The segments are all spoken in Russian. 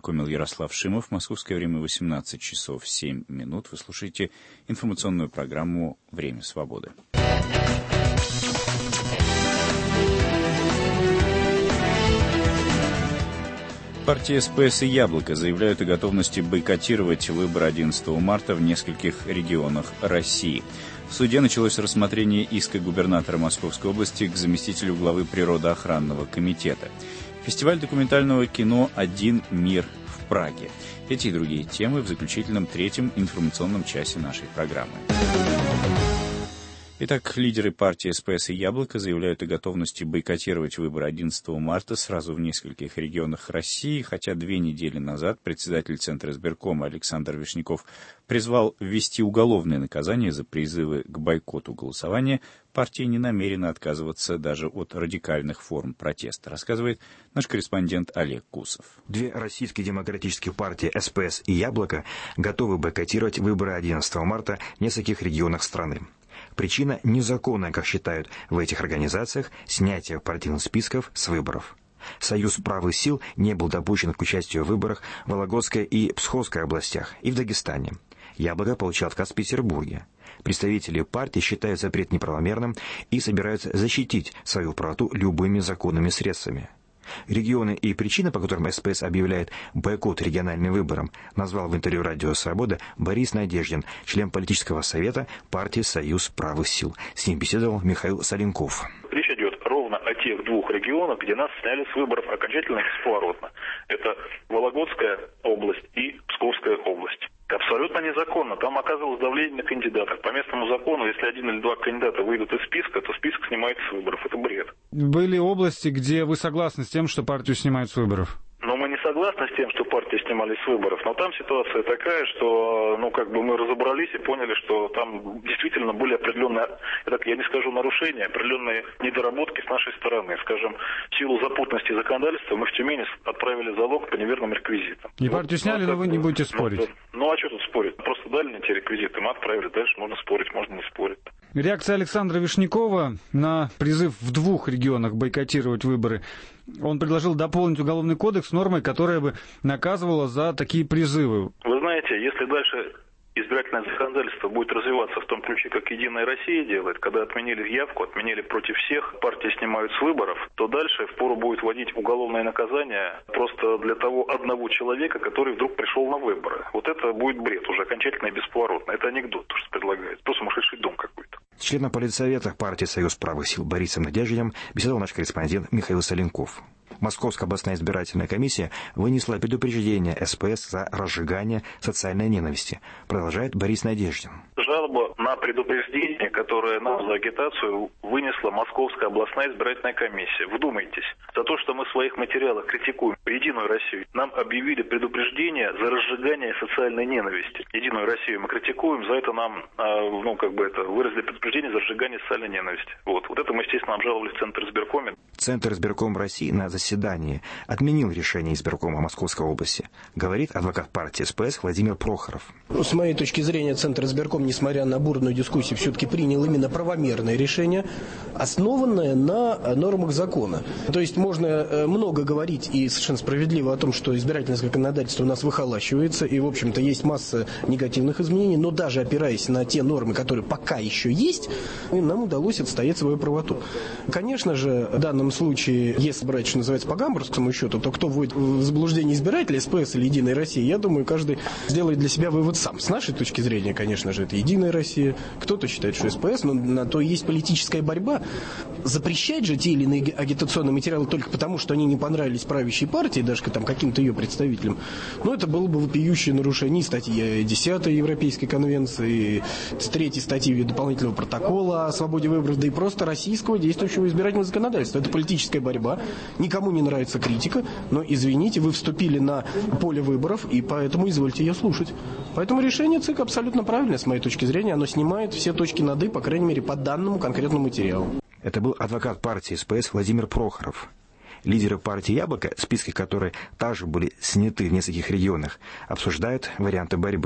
знакомил Ярослав Шимов. Московское время 18 часов 7 минут. Вы слушаете информационную программу «Время свободы». Партия СПС и «Яблоко» заявляют о готовности бойкотировать выборы 11 марта в нескольких регионах России. В суде началось рассмотрение иска губернатора Московской области к заместителю главы природоохранного комитета. Фестиваль документального кино «Один мир» в Праге. Эти и другие темы в заключительном третьем информационном часе нашей программы. Итак, лидеры партии СПС и «Яблоко» заявляют о готовности бойкотировать выборы 11 марта сразу в нескольких регионах России, хотя 2 недели назад председатель Центра избиркома Александр Вишняков призвал ввести уголовное наказание за призывы к бойкоту голосования, партия не намерена отказываться даже от радикальных форм протеста, рассказывает наш корреспондент Олег Кусов. 2 российские демократические партии СПС и «Яблоко» готовы бойкотировать выборы 11 марта в нескольких регионах страны. Причина незаконная, как считают в этих организациях, снятие партийных списков с выборов. Союз правых сил не был допущен к участию в выборах в Вологодской и Псковской областях и в Дагестане. «Яблоко» получил отказ в Петербурге. Представители партии считают запрет неправомерным и собираются защитить свою правоту любыми законными средствами. Регионы и причины, по которым СПС объявляет бойкот региональным выборам, назвал в интервью «Радио Свобода» Борис Надеждин, член политического совета партии «Союз правых сил». С ним беседовал Михаил Соленков. Речь идет ровно о тех 2 регионах, где нас сняли с выборов окончательно и бесповоротно. Это Вологодская область и Псковская область. Абсолютно незаконно. Там оказывалось давление на кандидатов. По местному закону, если 1 или 2 кандидата выйдут из списка, то список снимается с выборов. Это бред. Были области, где вы согласны с тем, что партию снимают с выборов? Но мы не согласны с тем, что партии снимались с выборов, но там ситуация такая, что мы разобрались и поняли, что там действительно были определенные, я не скажу нарушения, определенные недоработки с нашей стороны. Скажем, в силу запутанности законодательства мы в Тюмени отправили залог по неверным реквизитам. И партию сняли, но вы не будете спорить? А что тут спорить? Просто дали эти реквизиты, мы отправили, дальше можно спорить, можно не спорить. Реакция Александра Вишнякова на призыв в 2 регионах бойкотировать выборы. Он предложил дополнить Уголовный кодекс нормой, которая бы наказывала за такие призывы. Вы знаете, если дальше избирательное законодательство будет развиваться в том ключе, как «Единая Россия» делает, когда отменили явку, отменили против всех, партии снимают с выборов, то дальше впору будет вводить уголовное наказание просто для того одного человека, который вдруг пришел на выборы. Вот это будет бред уже окончательно и бесповоротно. Это анекдот, то, что предлагает. Просто сумасшедший дом какой-то. С членом политсовета партии «Союз правых сил» Борисом Надеждиным беседовал наш корреспондент Михаил Соленков. Московская областная избирательная комиссия вынесла предупреждение СПС за разжигание социальной ненависти, продолжает Борис Надеждин. Жалоба на предупреждение, которое нам за агитацию вынесла Московская областная избирательная комиссия. Вдумайтесь, за то, что мы в своих материалах критикуем «Единую Россию», нам объявили предупреждение за разжигание социальной ненависти. «Единую Россию» мы критикуем, за это нам выразили предупреждение за разжигание социальной ненависти. Вот это мы, естественно, обжаловали в Центр избиркоме. Центр избирком России на заседании отменил решение избиркома Московской области, говорит адвокат партии СПС Владимир Прохоров. С моей точки зрения, Центр избирком, несмотря на бурную дискуссию, все-таки принял именно правомерное решение, основанное на нормах закона. То есть можно много говорить и совершенно справедливо о том, что избирательное законодательство у нас выхолащивается, и, в общем-то, есть масса негативных изменений, но даже опираясь на те нормы, которые пока еще есть, нам удалось отстоять свою правоту. Конечно же, в данном случае, если брать, что называется, по гамбургскому счету, то кто вводит в заблуждение избирателей, СПС или «Единая Россия», я думаю, каждый сделает для себя вывод сам. С нашей точки зрения, конечно же, это «Единая Россия». Кто-то считает, что СПС, но на то и есть политическая борьба. Запрещать же те или иные агитационные материалы только потому, что они не понравились правящей партии, даже каким-то ее представителям, это было бы вопиющее нарушение статьи 10 Европейской конвенции, 3 статьи дополнительного протокола о свободе выборов, да и просто российского действующего избирательного законодательства. Это политическая борьба. Никому не нравится критика, но, извините, вы вступили на поле выборов, и поэтому извольте ее слушать. Поэтому решение ЦИК абсолютно правильное, с моей точки зрения. Оно снимает все точки над «и», по крайней мере, по данному конкретному материалу. Это был адвокат партии СПС Владимир Прохоров. Лидеры партии «Яблоко», списки которой также были сняты в нескольких регионах, обсуждают варианты борьбы.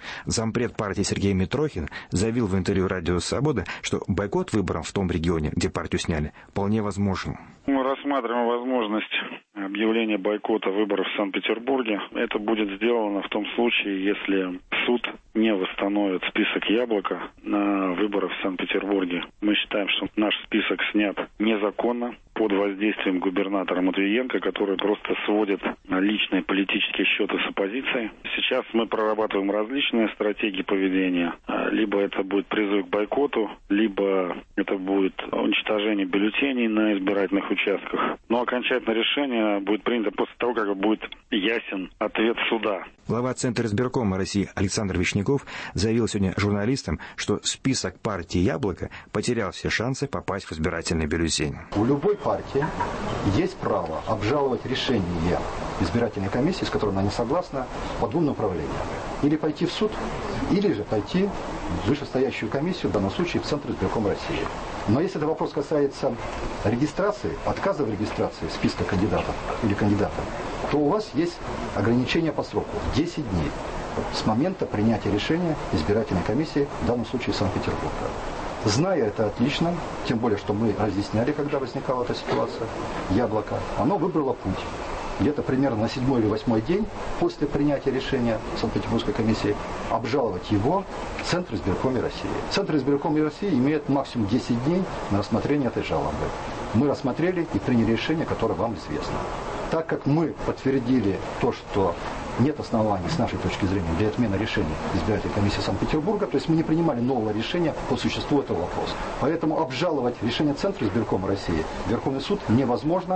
Зампред партии Сергей Митрохин заявил в интервью «Радио Свобода», что бойкот выборам в том регионе, где партию сняли, вполне возможен. Мы рассматриваем возможность объявления бойкота выборов в Санкт-Петербурге. Это будет сделано в том случае, если суд не восстановит список «Яблоко» на выборах в Санкт-Петербурге. Мы считаем, что наш список снят незаконно под воздействием губернатора Матвиенко, который просто сводит личные политические счеты с оппозицией. Сейчас мы прорабатываем различные стратегии поведения. Либо это будет призыв к бойкоту, либо это будет уничтожение бюллетеней на избирательных участках. Но окончательное решение будет принято после того, как будет ясен ответ суда. Глава Центра избиркома России Александр Вишняков заявил сегодня журналистам, что список партии «Яблоко» потерял все шансы попасть в избирательный бюллетень. У любой партии есть право обжаловать решение избирательной комиссии, с которой она не согласна, по двум направлениям. Или пойти в суд, или же пойти в вышестоящую комиссию, в данном случае в Центр избиркома России. Но если этот вопрос касается регистрации, отказа в регистрации списка кандидатов или кандидата, то у вас есть ограничение по сроку – 10 дней с момента принятия решения избирательной комиссии, в данном случае Санкт-Петербурга. Зная это отлично, тем более, что мы разъясняли, когда возникала эта ситуация, «Яблоко», оно выбрало путь. Где-то примерно на 7-й или 8-й день после принятия решения Санкт-Петербургской комиссии обжаловать его в Центр избиркома России. Центр избиркома России имеет максимум 10 дней на рассмотрение этой жалобы. Мы рассмотрели и приняли решение, которое вам известно. Так как мы подтвердили то, что нет оснований, с нашей точки зрения, для отмены решения избирательной комиссии Санкт-Петербурга, то есть мы не принимали нового решения по существу этого вопроса. Поэтому обжаловать решение Центра избиркома России в Верховный суд невозможно,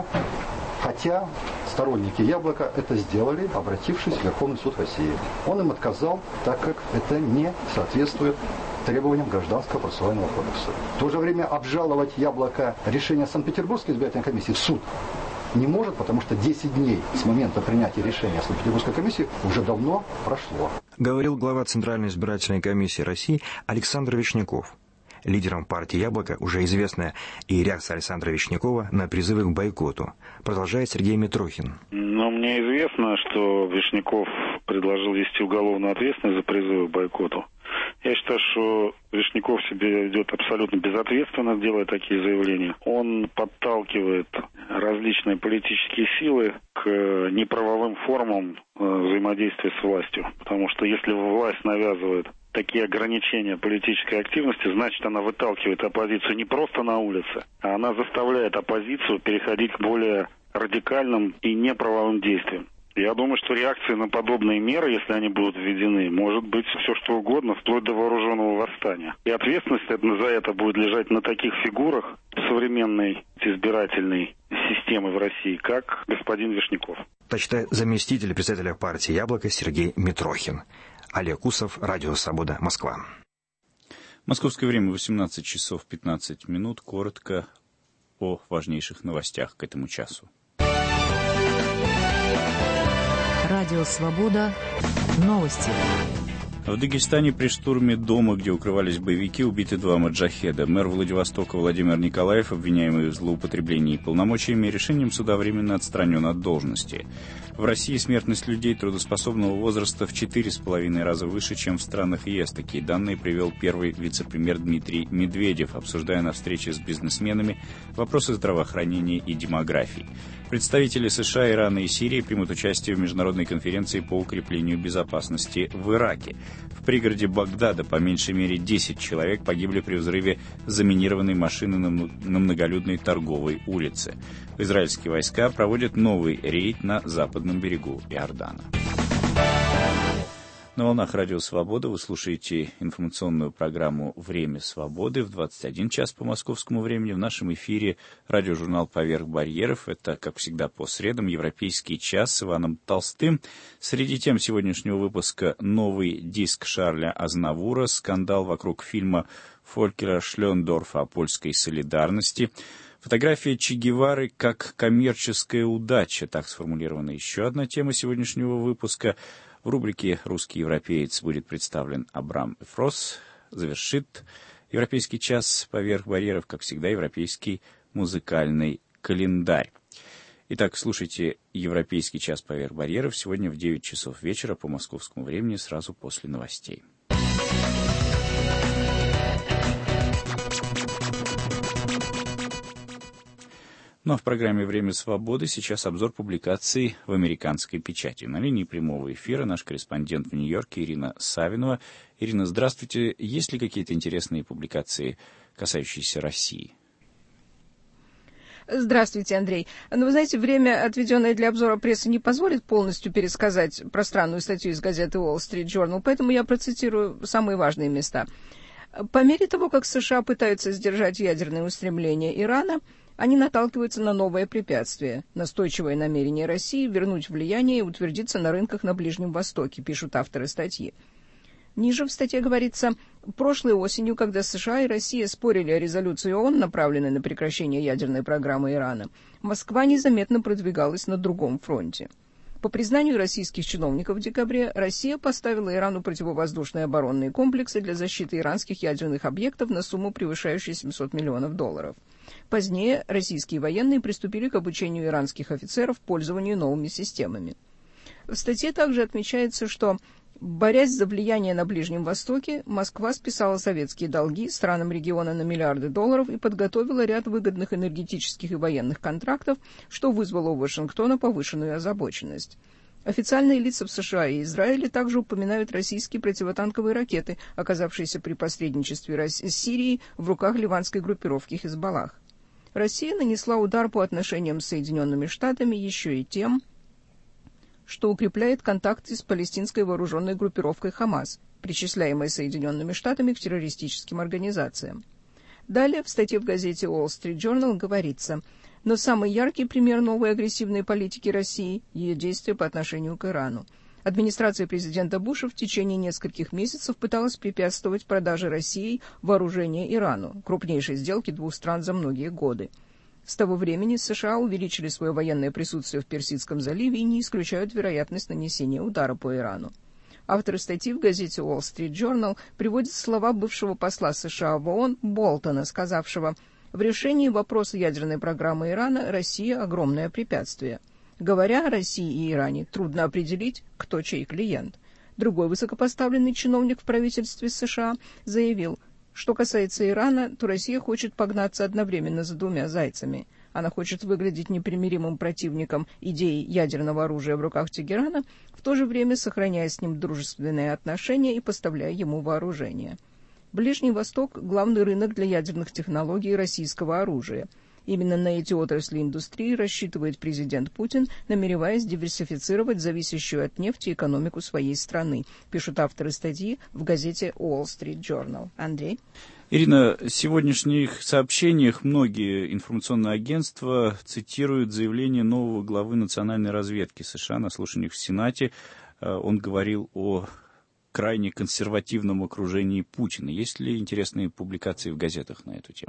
хотя сторонники «Яблока» это сделали, обратившись в Верховный суд России. Он им отказал, так как это не соответствует требованиям Гражданского процессуального кодекса. В то же время обжаловать «Яблоко» решение Санкт-Петербургской избирательной комиссии в суд не может, потому что 10 дней с момента принятия решения Санкт-Петербургской комиссии уже давно прошло. Говорил глава Центральной избирательной комиссии России Александр Вишняков. Лидером партии «Яблоко» уже известная и реакция Александра Вишнякова на призывы к бойкоту. Продолжает Сергей Митрохин. Но мне известно, что Вишняков предложил ввести уголовную ответственность за призывы к бойкоту. Я считаю, что Вишняков себя ведет абсолютно безответственно, делая такие заявления. Он подталкивает различные политические силы к неправовым формам взаимодействия с властью. Потому что если власть навязывает такие ограничения политической активности, значит, она выталкивает оппозицию не просто на улице, а она заставляет оппозицию переходить к более радикальным и неправовым действиям. Я думаю, что реакции на подобные меры, если они будут введены, может быть все что угодно, вплоть до вооруженного восстания. И ответственность за это будет лежать на таких фигурах современной избирательной системы в России, как господин Вишняков. Так считает заместитель председателя партии «Яблоко» Сергей Митрохин. Олег Усов, Радио Свобода, Москва. Московское время 18 часов 15 минут. Коротко о важнейших новостях к этому часу. Радио «Свобода». Новости. В Дагестане при штурме дома, где укрывались боевики, убиты 2 маджахеда. Мэр Владивостока Владимир Николаев, обвиняемый в злоупотреблении полномочиями, решением суда временно отстранен от должности. В России смертность людей трудоспособного возраста в 4,5 раза выше, чем в странах ЕС. Такие данные привел первый вице-премьер Дмитрий Медведев, обсуждая на встрече с бизнесменами вопросы здравоохранения и демографии. Представители США, Ирана и Сирии примут участие в международной конференции по укреплению безопасности в Ираке. В пригороде Багдада по меньшей мере 10 человек погибли при взрыве заминированной машины на многолюдной торговой улице. Израильские войска проводят новый рейд на западном берегу Иордана. На волнах Радио Свобода вы слушаете информационную программу «Время свободы» в 21 час по московскому времени. В нашем эфире радиожурнал «Поверх барьеров». Это, как всегда, по средам «Европейский час» с Иваном Толстым. Среди тем сегодняшнего выпуска новый диск Шарля Азнавура, скандал вокруг фильма Фолькера Шлендорфа о польской солидарности, фотография Че Гевары как коммерческая удача. Так сформулирована еще одна тема сегодняшнего выпуска. В рубрике «Русский европеец» будет представлен Абрам Эфрос. Завершит «Европейский час» поверх барьеров, как всегда, европейский музыкальный календарь. Итак, слушайте «Европейский час поверх барьеров» сегодня в 9 часов вечера по московскому времени, сразу после новостей. Ну а в программе «Время свободы» сейчас обзор публикаций в американской печати. На линии прямого эфира наш корреспондент в Нью-Йорке Ирина Савинова. Ирина, здравствуйте. Есть ли какие-то интересные публикации, касающиеся России? Здравствуйте, Андрей. Вы знаете, время, отведенное для обзора прессы, не позволит полностью пересказать пространную статью из газеты Wall Street Journal, поэтому я процитирую самые важные места. По мере того, как США пытаются сдержать ядерные устремления Ирана, они наталкиваются на новое препятствие – настойчивое намерение России вернуть влияние и утвердиться на рынках на Ближнем Востоке, пишут авторы статьи. Ниже в статье говорится, прошлой осенью, когда США и Россия спорили о резолюции ООН, направленной на прекращение ядерной программы Ирана, Москва незаметно продвигалась на другом фронте. По признанию российских чиновников в декабре, Россия поставила Ирану противовоздушные оборонные комплексы для защиты иранских ядерных объектов на сумму, превышающую $700 миллионов. Позднее российские военные приступили к обучению иранских офицеров пользованию новыми системами. В статье также отмечается, что, борясь за влияние на Ближнем Востоке, Москва списала советские долги странам региона на миллиарды долларов и подготовила ряд выгодных энергетических и военных контрактов, что вызвало у Вашингтона повышенную озабоченность. Официальные лица в США и Израиле также упоминают российские противотанковые ракеты, оказавшиеся при посредничестве с Сирией в руках ливанской группировки Хизбаллах. Россия нанесла удар по отношениям с Соединенными Штатами еще и тем, что укрепляет контакты с палестинской вооруженной группировкой «Хамас», причисляемой Соединенными Штатами к террористическим организациям. Далее в статье в газете Wall Street Journal говорится, но самый яркий пример новой агрессивной политики России – ее действия по отношению к Ирану. Администрация президента Буша в течение нескольких месяцев пыталась препятствовать продаже Россией вооружения Ирану, крупнейшей сделки двух стран за многие годы. С того времени США увеличили свое военное присутствие в Персидском заливе и не исключают вероятность нанесения удара по Ирану. Авторы статьи в газете Wall Street Journal приводят слова бывшего посла США в ООН Болтона, сказавшего: «В решении вопроса ядерной программы Ирана Россия – огромное препятствие. Говоря о России и Иране, трудно определить, кто чей клиент». Другой высокопоставленный чиновник в правительстве США заявил: что касается Ирана, то Россия хочет погнаться одновременно за двумя зайцами. Она хочет выглядеть непримиримым противником идеи ядерного оружия в руках Тегерана, в то же время сохраняя с ним дружественные отношения и поставляя ему вооружение. Ближний Восток – главный рынок для ядерных технологий и российского оружия. Именно на эти отрасли индустрии рассчитывает президент Путин, намереваясь диверсифицировать зависящую от нефти экономику своей страны, пишут авторы статьи в газете Wall Street Journal. Андрей? Ирина, в сегодняшних сообщениях многие информационные агентства цитируют заявление нового главы национальной разведки США на слушаниях в Сенате. Он говорил о крайне консервативном окружении Путина. Есть ли интересные публикации в газетах на эту тему?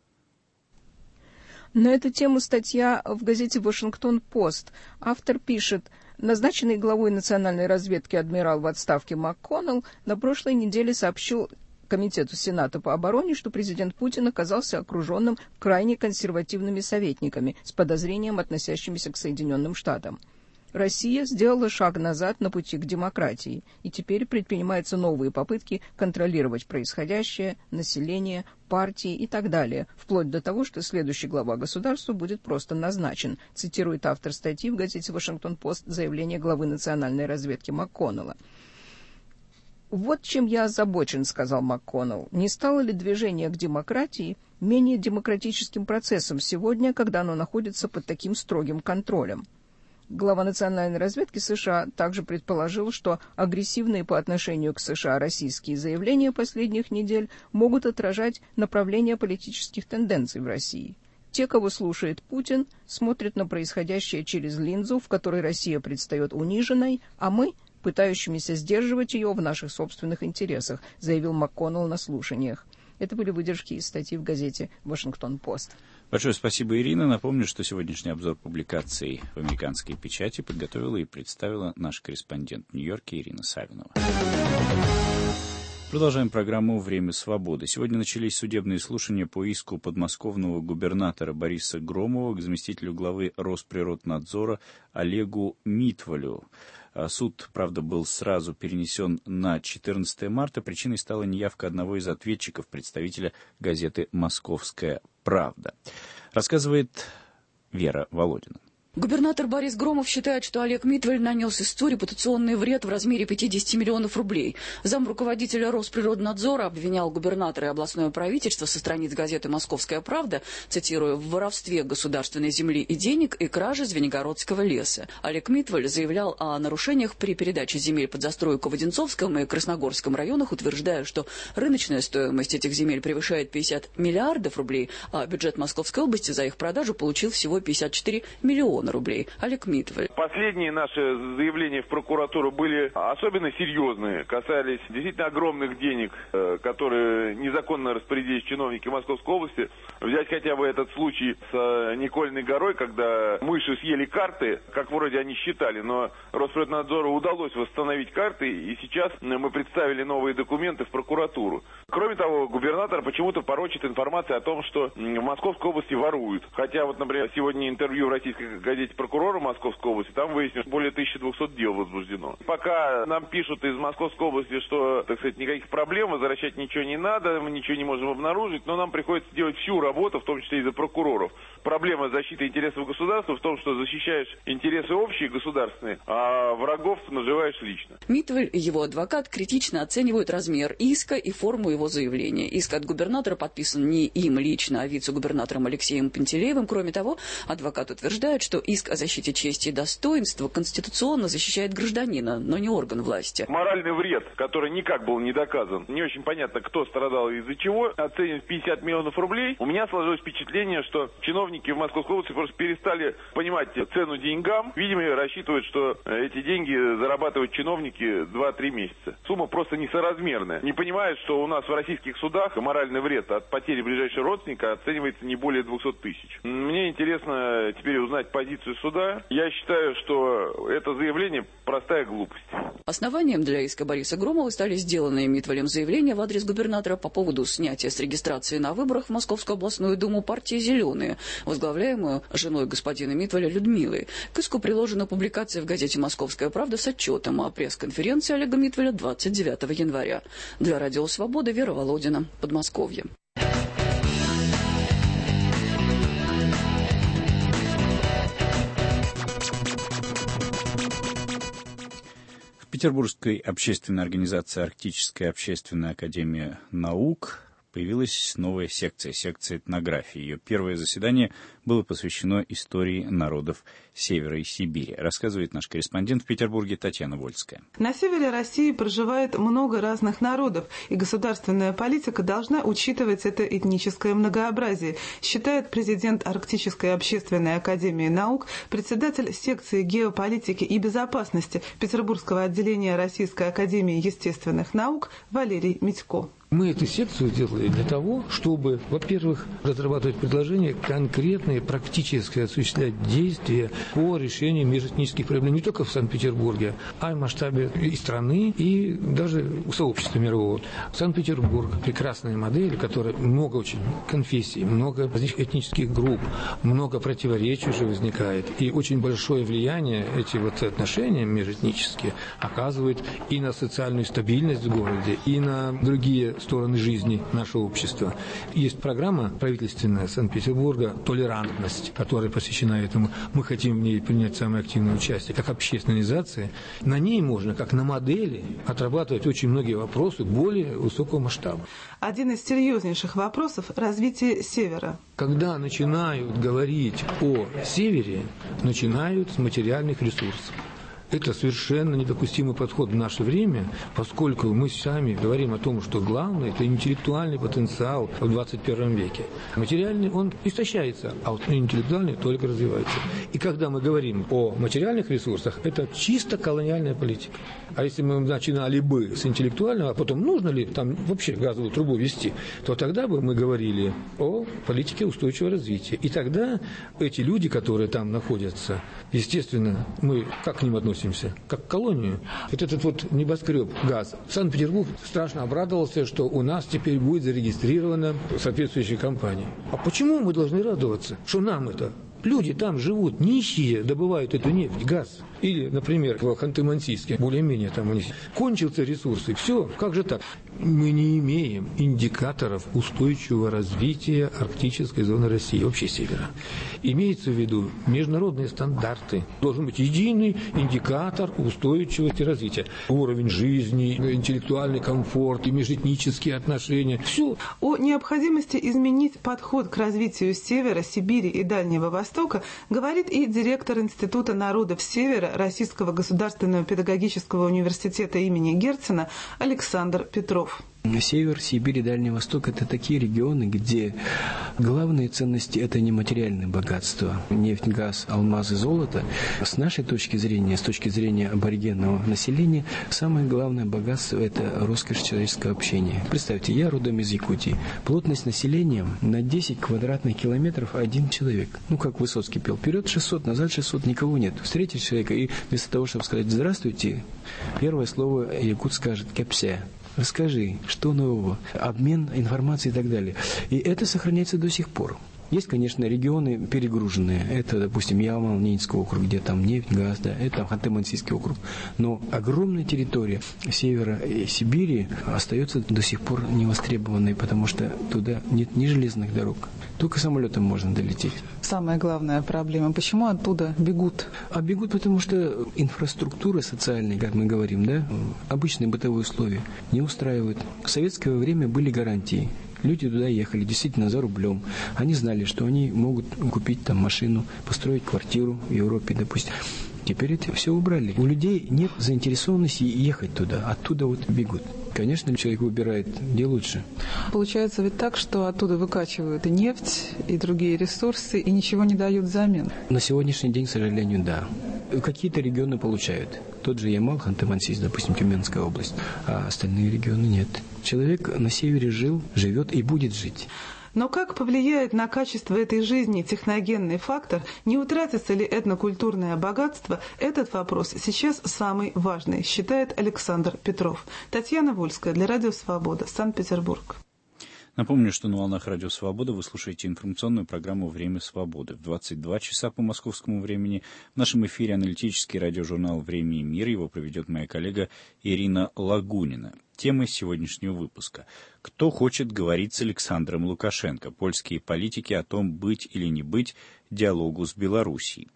На эту тему статья в газете «Вашингтон-Пост». Автор пишет: назначенный главой национальной разведки адмирал в отставке МакКоннелл на прошлой неделе сообщил Комитету Сената по обороне, что президент Путин оказался окруженным крайне консервативными советниками с подозрением, относящимися к Соединенным Штатам. Россия сделала шаг назад на пути к демократии, и теперь предпринимаются новые попытки контролировать происходящее, население, партии и так далее, вплоть до того, что следующий глава государства будет просто назначен, цитирует автор статьи в газете «Вашингтон-Пост» заявление главы национальной разведки МакКоннелла. «Вот чем я озабочен», — сказал МакКоннелл. «Не стало ли движение к демократии менее демократическим процессом сегодня, когда оно находится под таким строгим контролем?» Глава национальной разведки США также предположил, что агрессивные по отношению к США российские заявления последних недель могут отражать направление политических тенденций в России. Те, кого слушает Путин, смотрят на происходящее через линзу, в которой Россия предстает униженной, а мы – пытающимися сдерживать ее в наших собственных интересах, заявил МакКоннелл на слушаниях. Это были выдержки из статьи в газете «Вашингтон-Пост». Большое спасибо, Ирина. Напомню, что сегодняшний обзор публикаций в американской печати подготовила и представила наш корреспондент в Нью-Йорке Ирина Савинова. Продолжаем программу «Время свободы». Сегодня начались судебные слушания по иску подмосковного губернатора Бориса Громова к заместителю главы Росприроднадзора Олегу Митвалю. Суд, правда, был сразу перенесен на 14 марта. Причиной стала неявка одного из ответчиков, представителя газеты «Московская правда». Рассказывает Вера Володина. Губернатор Борис Громов считает, что Олег Митваль нанес истцу репутационный вред в размере 50 миллионов рублей. Замруководителя Росприроднадзора обвинял губернатора и областное правительство со страниц газеты «Московская правда», цитирую, в воровстве государственной земли и денег и краже Звенигородского леса. Олег Митваль заявлял о нарушениях при передаче земель под застройку в Одинцовском и Красногорском районах, утверждая, что рыночная стоимость этих земель превышает 50 миллиардов рублей, а бюджет Московской области за их продажу получил всего 54 миллиона рублей. Олег Митваль. Последние наши заявления в прокуратуру были особенно серьезные, касались действительно огромных денег, которые незаконно распорядились чиновники Московской области. Взять хотя бы этот случай с Никольной горой, когда мыши съели карты, как вроде они считали, но Росприроднадзору удалось восстановить карты, и сейчас мы представили новые документы в прокуратуру. Кроме того, губернатор почему-то порочит информацию о том, что в Московской области воруют. Хотя вот, например, сегодня интервью в российской газете прокурора Московской области, там выяснилось, более 1200 дел возбуждено. Пока нам пишут из Московской области, что, так сказать, никаких проблем, возвращать ничего не надо, мы ничего не можем обнаружить, но нам приходится делать всю работу, в том числе и за прокуроров. Проблема защиты интересов государства в том, что защищаешь интересы общие, государственные, а врагов наживаешь лично. Митваль и его адвокат критично оценивают размер иска и форму его заявления. Иск от губернатора подписан не им лично, а вице-губернатором Алексеем Пантелеевым. Кроме того, адвокат утверждает, что иск о защите чести и достоинства конституционно защищает гражданина, но не орган власти. Моральный вред, который никак был не доказан, не очень понятно, кто страдал и из-за чего, оценен в 50 миллионов рублей. У меня сложилось впечатление, что чиновники в Московской области просто перестали понимать цену деньгам. Видимо, рассчитывают, что эти деньги зарабатывают чиновники 2-3 месяца. Сумма просто несоразмерная. Не понимают, что у нас в российских судах моральный вред от потери ближайшего родственника оценивается не более 200 тысяч. Мне интересно теперь узнать позицию суда. Я считаю, что это заявление простая глупость. Основанием для иска Бориса Громова стали сделанные Митвалем заявления в адрес губернатора по поводу снятия с регистрации на выборах в Московскую областную думу партии «Зеленые», возглавляемую женой господина Митваля Людмилой. К иску приложена публикация в газете «Московская правда» с отчетом о пресс-конференции Олега Митваля 29 января. Для Радио Свобода, Вера Володина, Подмосковье. В Петербургской общественной организации «Арктическая общественная академия наук» появилась новая секция этнографии. Ее первое заседание было посвящено истории народов Севера и Сибири. Рассказывает наш корреспондент в Петербурге Татьяна Вольская. На севере России проживает много разных народов, и государственная политика должна учитывать это этническое многообразие, считает президент Арктической общественной академии наук, председатель секции геополитики и безопасности Петербургского отделения Российской академии естественных наук Валерий Митько. Мы эту секцию делали для того, чтобы, во-первых, разрабатывать предложения конкретные, практически осуществлять действия по решению межэтнических проблем не только в Санкт-Петербурге, а и в масштабе и страны, и даже сообщества мирового. Санкт-Петербург – прекрасная модель, которая много очень конфессий, много различных этнических групп, много противоречий уже возникает, и очень большое влияние эти вот отношения межэтнические оказывают и на социальную стабильность в городе, и на другие стороны жизни нашего общества. Есть программа правительственная Санкт-Петербурга «Толерантность», которая посвящена этому. Мы хотим в ней принять самое активное участие, как общественная организация. На ней можно, как на модели, отрабатывать очень многие вопросы более высокого масштаба. Один из серьезнейших вопросов – развитие Севера. Когда начинают говорить о Севере, начинают с материальных ресурсов. Это совершенно недопустимый подход в наше время, поскольку мы сами говорим о том, что главное – это интеллектуальный потенциал в 21 веке. Материальный, он истощается, а вот интеллектуальный только развивается. И когда мы говорим о материальных ресурсах, это чисто колониальная политика. А если мы начинали бы с интеллектуального, а потом нужно ли там вообще газовую трубу вести, то тогда бы мы говорили о политике устойчивого развития. И тогда эти люди, которые там находятся, естественно, мы как к ним относимся? относимся, как к колонию. Вот этот вот небоскреб ГАЗ. Санкт-Петербург страшно обрадовался, что у нас теперь будет зарегистрирована соответствующая компания. А почему мы должны радоваться, что нам это? Люди там живут, нищие, добывают эту нефть, газ. Или, например, в Ханты-Мансийске, более-менее там у них кончился ресурс, и все. Как же так? Мы не имеем индикаторов устойчивого развития арктической зоны России, вообще севера. Имеется в виду международные стандарты. Должен быть единый индикатор устойчивости развития. Уровень жизни, интеллектуальный комфорт и межэтнические отношения. Все. О необходимости изменить подход к развитию Севера, Сибири и Дальнего Востока говорит и директор Института народов Севера Российского государственного педагогического университета имени Герцена Александр Петров. Север, Сибирь и Дальний Восток – это такие регионы, где главные ценности – это не материальное богатство, нефть, газ, алмазы, золото. С нашей точки зрения, с точки зрения аборигенного населения, самое главное богатство – это роскошь человеческого общения. Представьте, я родом из Якутии. Плотность населения на 10 квадратных километров один человек. Ну, как Высоцкий пел, вперед 600, назад 600, никого нет. Встретишь человека, и вместо того, чтобы сказать «здравствуйте», первое слово якут скажет «кепся». Расскажи, что нового, обмен информацией и так далее. И это сохраняется до сих пор. Есть, конечно, регионы перегруженные. Это, допустим, Ямал-Ненецкий округ, где там нефть, газ, да, это Ханты-Мансийский округ. Но огромная территория севера и Сибири остается до сих пор невостребованной, потому что туда нет ни железных дорог. Только самолетом можно долететь. Самая главная проблема. Почему оттуда бегут? А бегут, потому что инфраструктура социальная, как мы говорим, да, обычные бытовые условия не устраивают. В советское время были гарантии. Люди туда ехали действительно за рублем. Они знали, что они могут купить там машину, построить квартиру в Европе, допустим. Теперь это все убрали. У людей нет заинтересованности ехать туда, оттуда вот бегут. Конечно, человек выбирает, где лучше. Получается ведь так, что оттуда выкачивают и нефть, и другие ресурсы, и ничего не дают взамен. На сегодняшний день, к сожалению, да. Какие-то регионы получают. Тот же Ямал, Ханты-Мансийск, допустим, Тюменская область, а остальные регионы нет. Человек на севере жил, живет и будет жить. Но как повлияет на качество этой жизни техногенный фактор, не утратится ли этнокультурное богатство, этот вопрос сейчас самый важный, считает Александр Петров. Татьяна Вольская для Радио Свобода, Санкт-Петербург. Напомню, что на волнах Радио Свобода вы слушаете информационную программу «Время свободы». В 22 часа по московскому времени в нашем эфире аналитический радиожурнал «Время и мир». Его проведет моя коллега Ирина Лагунина. Тема сегодняшнего выпуска. Кто хочет говорить с Александром Лукашенко? Польские политики о том, быть или не быть диалогу с Белоруссией.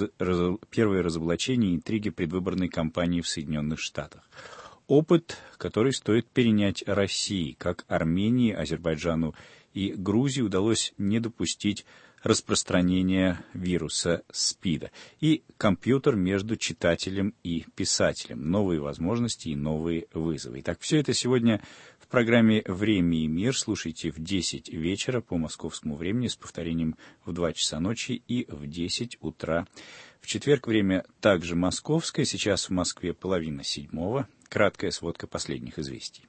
Первые разоблачения и интриги предвыборной кампании в Соединенных Штатах. Опыт, который стоит перенять России, как Армении, Азербайджану и Грузии удалось не допустить распространения вируса СПИДа. И компьютер между читателем и писателем. Новые возможности и новые вызовы. Итак, все это сегодня в программе «Время и мир». Слушайте в 10 вечера по московскому времени с повторением в 2 часа ночи и в 10 утра. В четверг время также московское. Сейчас в Москве 6:30. Краткая сводка последних известий.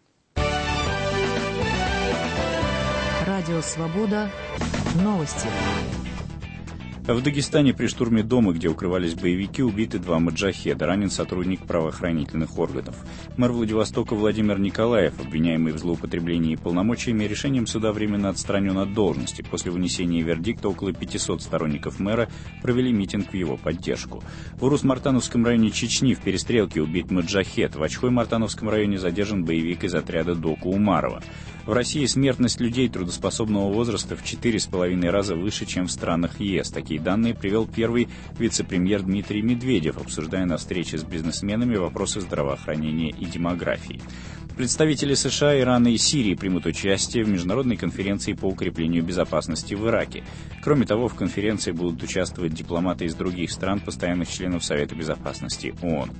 Радио «Свобода». Новости. В Дагестане при штурме дома, где укрывались боевики, убиты 2 маджахеда. Ранен сотрудник правоохранительных органов. Мэр Владивостока Владимир Николаев, обвиняемый в злоупотреблении полномочиями, решением суда временно отстранен от должности. После вынесения вердикта около 500 сторонников мэра провели митинг в его поддержку. В Урус-Мартановском районе Чечни в перестрелке убит маджахед. В Очхой-Мартановском районе задержан боевик из отряда Доку Умарова. В России смертность людей трудоспособного возраста в 4,5 раза выше, чем в странах ЕС. Такие данные привел первый вице-премьер Дмитрий Медведев, обсуждая на встрече с бизнесменами вопросы здравоохранения и демографии. Представители США, Ирана и Сирии примут участие в международной конференции по укреплению безопасности в Ираке. Кроме того, в конференции будут участвовать дипломаты из других стран, постоянных членов Совета безопасности ООН. В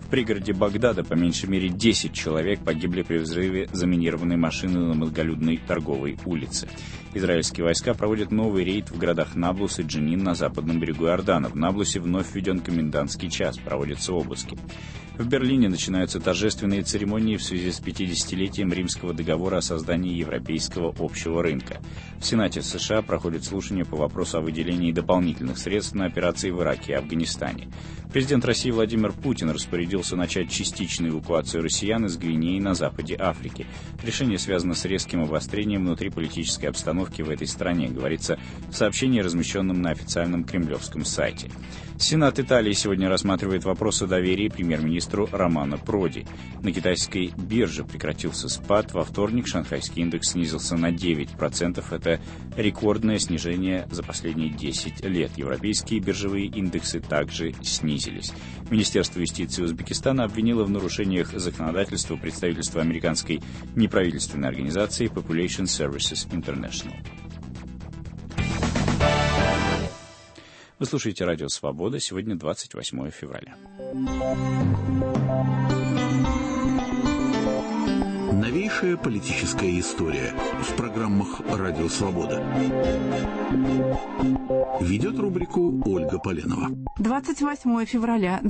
В пригороде Багдада по меньшей мере 10 человек погибли при взрыве заминированной машины на многолюдной торговой улице. Израильские войска проводят новый рейд в городах Наблус и Дженин на западном берегу Иордана. В Наблусе вновь введен комендантский час, проводятся обыски. В Берлине начинаются торжественные церемонии в связи с 50-летием Римского договора о создании Европейского общего рынка. В Сенате США проходит слушание по вопросу о выделении дополнительных средств на операции в Ираке и Афганистане. Президент России Владимир Путин распорядился начать частичную эвакуацию россиян из Гвинеи на западе Африки. Решение связано с резким обострением внутриполитической обстановки в этой стране, говорится в сообщении, размещенном на официальном кремлевском сайте. Сенат Италии сегодня рассматривает вопрос о доверии премьер-министру Романо Проди. На китайской бирже прекратился спад. Во вторник шанхайский индекс снизился на 9%. Это рекордное снижение за последние 10 лет. Европейские биржевые индексы также снизились. Министерство юстиции Узбекистана обвинило в нарушениях законодательства представительства американской неправительственной организации Population Services International. Вы слушаете «Радио Свобода». Сегодня 28 февраля. Новейшая политическая история в программах «Радио Свобода». Ведет рубрику Ольга Поленова. 28 февраля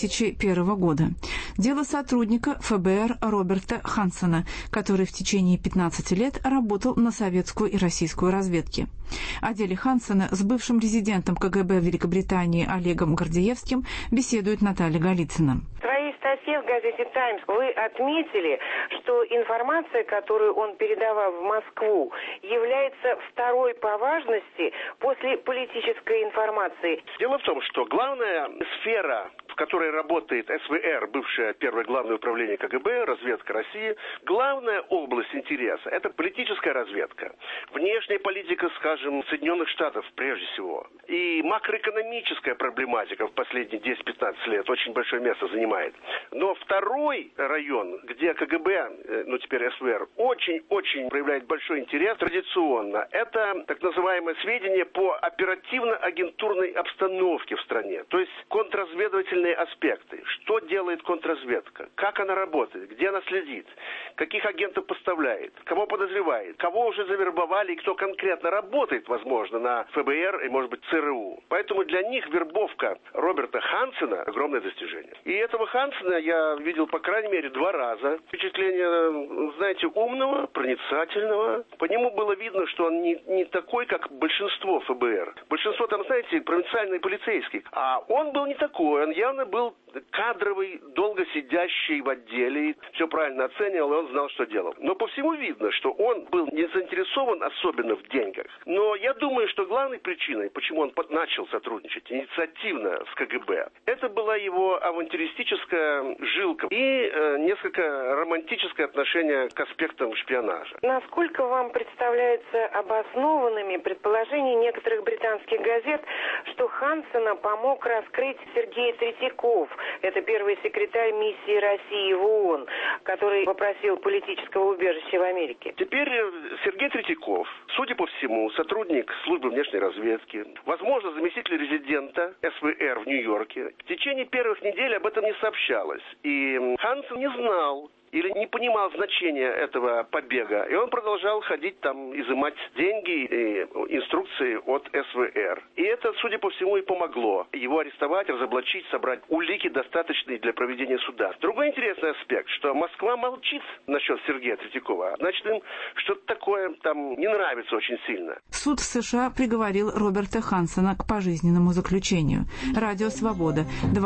2001 года. Дело сотрудника ФБР Роберта Хансена, который в течение 15 лет работал на советскую и российскую разведки. О деле Хансена с бывшим резидентом КГБ Великобритании Олегом Гордеевским беседует Наталья Голицына. В своей статье в газете «Таймс» вы отметили, что информация, которую он передавал в Москву, является второй по важности после политической информации. Дело в том, что главная сфера, в которой работает СВР, бывшее первое главное управление КГБ, разведка России, главная область интереса – это политическая разведка. Внешняя политика, скажем, Соединенных Штатов прежде всего. И макроэкономическая проблематика в последние 10-15 лет очень большое место занимает. Но второй район, где КГБ, ну теперь СВР, очень-очень проявляет большой интерес традиционно, это так называемые сведения по оперативно-агентурной обстановке в стране. То есть контрразведывательные аспекты. Что делает контрразведка? Как она работает? Где она следит? Каких агентов поставляет? Кого подозревает? Кого уже завербовали и кто конкретно работает, возможно, на ФБР и, может быть, ЦРУ. Поэтому для них вербовка Роберта Хансена – огромное достижение. И этого Хансена я видел, по крайней мере, 2 раза. Впечатление, знаете, умного, проницательного. По нему было видно, что он не такой, как большинство ФБР. Большинство там, знаете, провинциальные полицейские. А он был не такой. Он явно был кадровый, долго сидящий в отделе. Все правильно оценивал, и он знал, что делал. Но по всему видно, что он был не заинтересован особенно в деньгах. Но я думаю, что главной причиной, почему он начал сотрудничать инициативно с КГБ, это была его авантюристическая жилка и несколько романтическое отношение к аспектам шпионажа. Насколько вам представляются обоснованными предположения некоторых британских газет, что Хансена помог раскрыть Сергей Третьяков, это первый секретарь миссии России в ООН, который попросил политического убежища в Америке? Теперь Сергей Третьяков, судя по всему, сотрудник службы внешней разведки, возможно, заместитель резидента СВР в Нью-Йорке. В течение первых недель об этом не сообщалось. И Хансен не знал или не понимал значения этого побега. И он продолжал ходить там, изымать деньги и инструкции от СВР. И это, судя по всему, и помогло его арестовать, разоблачить, собрать улики, достаточные для проведения суда. Другой интересный аспект, что Москва молчит насчет Сергея Третьякова. Значит, им что-то такое там не нравится очень сильно. Суд в США приговорил Роберта Хансена к пожизненному заключению. Радио «Свобода»,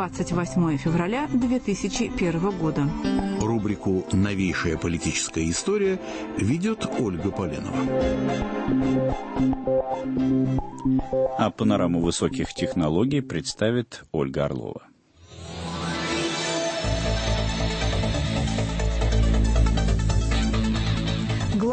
28 февраля 2001 года. Рубрику «Новейшая политическая история» ведет Ольга Поленова. А панораму высоких технологий представит Ольга Орлова.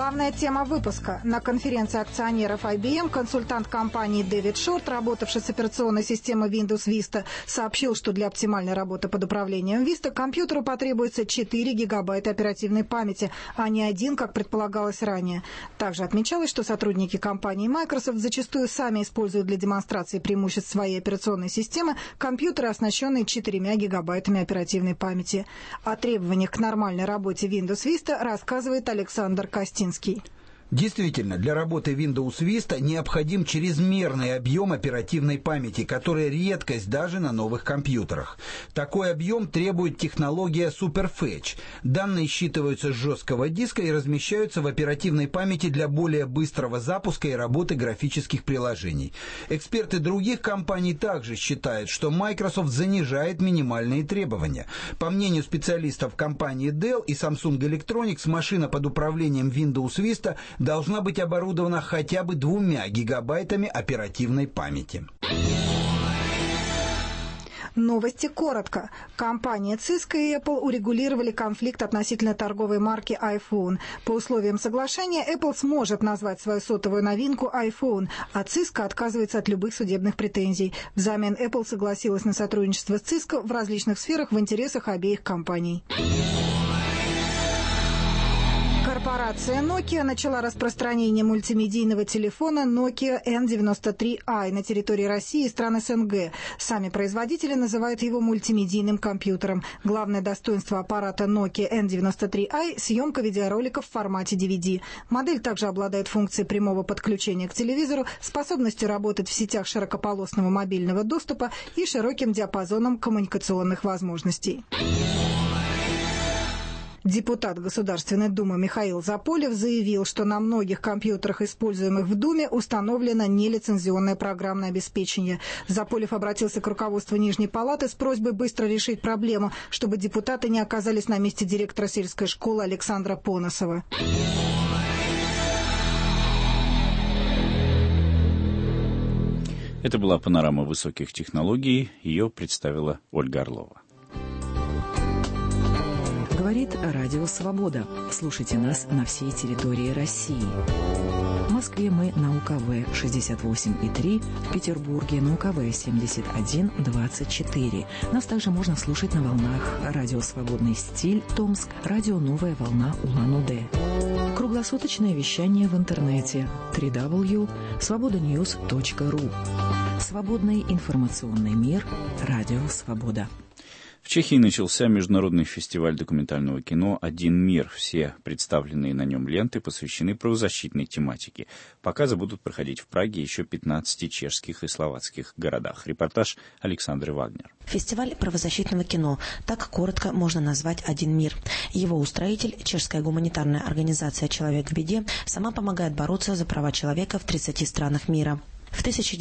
Главная тема выпуска. На конференции акционеров IBM консультант компании Дэвид Шорт, работавший с операционной системой Windows Vista, сообщил, что для оптимальной работы под управлением Vista компьютеру потребуется 4 гигабайта оперативной памяти, а не 1, как предполагалось ранее. Также отмечалось, что сотрудники компании Microsoft зачастую сами используют для демонстрации преимуществ своей операционной системы компьютеры, оснащенные 4 гигабайтами оперативной памяти. О требованиях к нормальной работе Windows Vista рассказывает Александр Костинский. Действительно, для работы Windows Vista необходим чрезмерный объем оперативной памяти, который редкость даже на новых компьютерах. Такой объем требует технология SuperFetch. Данные считываются с жесткого диска и размещаются в оперативной памяти для более быстрого запуска и работы графических приложений. Эксперты других компаний также считают, что Microsoft занижает минимальные требования. По мнению специалистов компании Dell и Samsung Electronics, машина под управлением Windows Vista должна быть оборудована хотя бы 2 гигабайтами оперативной памяти. Новости коротко. Компания Cisco и Apple урегулировали конфликт относительно торговой марки iPhone. По условиям соглашения Apple сможет назвать свою сотовую новинку iPhone, а Cisco отказывается от любых судебных претензий. Взамен Apple согласилась на сотрудничество с Cisco в различных сферах в интересах обеих компаний. Корпорация Nokia начала распространение мультимедийного телефона Nokia N93i на территории России и стран СНГ. Сами производители называют его мультимедийным компьютером. Главное достоинство аппарата Nokia N93i – съемка видеороликов в формате DVD. Модель также обладает функцией прямого подключения к телевизору, способностью работать в сетях широкополосного мобильного доступа и широким диапазоном коммуникационных возможностей. Депутат Государственной Думы Михаил Заполев заявил, что на многих компьютерах, используемых в Думе, установлено нелицензионное программное обеспечение. Заполев обратился к руководству Нижней Палаты с просьбой быстро решить проблему, чтобы депутаты не оказались на месте директора сельской школы Александра Поносова. Это была панорама высоких технологий. Ее представила Ольга Орлова. Говорит Радио Свобода. Слушайте нас на всей территории России. В Москве мы на УКВ 68,3, в Петербурге на УКВ 71,24. Нас также можно слушать на волнах Радио Свободный стиль Томск, Радио Новая волна Улан-Удэ. Круглосуточное вещание в интернете www.svobodanews.ru. Свободный информационный мир. Радио Свобода. В Чехии начался международный фестиваль документального кино «Один мир». Все представленные на нем ленты посвящены правозащитной тематике. Показы будут проходить в Праге и еще 15 чешских и словацких городах. Репортаж Александры Вагнер. Фестиваль правозащитного кино. Так коротко можно назвать «Один мир». Его устроитель, чешская гуманитарная организация «Человек в беде», сама помогает бороться за права человека в 30 странах мира. В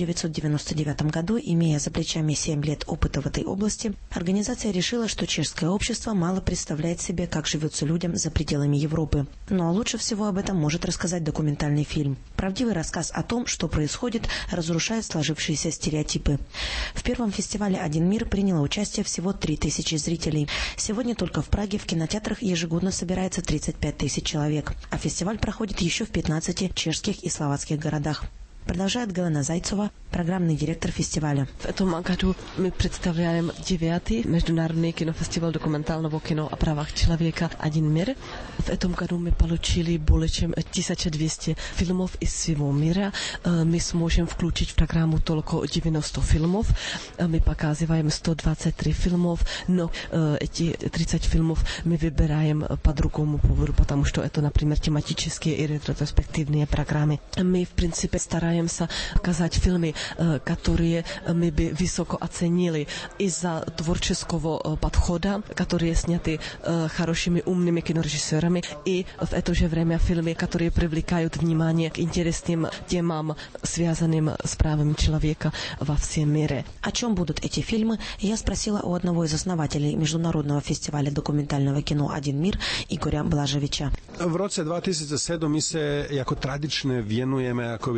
1999 году, имея за плечами 7 лет опыта в этой области, организация решила, что чешское общество мало представляет себе, как живется людям за пределами Европы. Но лучше всего об этом может рассказать документальный фильм. Правдивый рассказ о том, что происходит, разрушает сложившиеся стереотипы. В первом фестивале «Один мир» приняло участие всего 3000 зрителей. Сегодня только в Праге в кинотеатрах ежегодно собирается 35 тысяч человек. А фестиваль проходит еще в 15 чешских и словацких городах. Продолжает Галина Зайцова, программный директор фестиваля. В этом году мы представляем 9-й международный кинофестиваль документального кино о правах человека «Один мир». В этом году мы получили более чем 1200 фильмов из всего мира. Мы сможем включить в программу только 90 фильмов. Мы показываем 123 фильмов, но эти 30 фильмов мы выбираем по другому поводу, потому что это, например, тематические и ретроспективные программы. Мы, в принципе, стараемся показать фильмы, которые мы бы высоко оценили из-за творческого подхода, которые сняты хорошими умными кинорежиссерами, и в это же время фильмы, которые привлекают внимание к интересным темам, связанным с правами человека во всем мире. О чем будут эти фильмы, я спросила у одного из основателей Международного фестиваля документального кино «Один мир» Игоря Блажевича. В роce 2007 my se jako tradične venujeme akoby tým